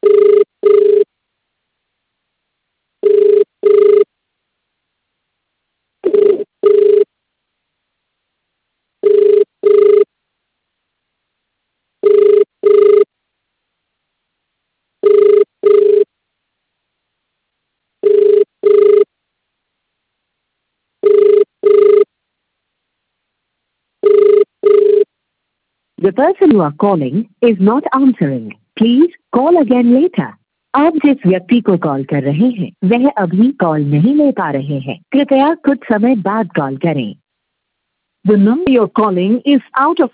The person you are calling is not answering. Please call again later. आप जिस व्यक्ति को कॉल कर रहे हैं वह अभी कॉल नहीं ले पा रहे हैं। कृपया कुछ समय बाद कॉल करें। The number you're calling is out of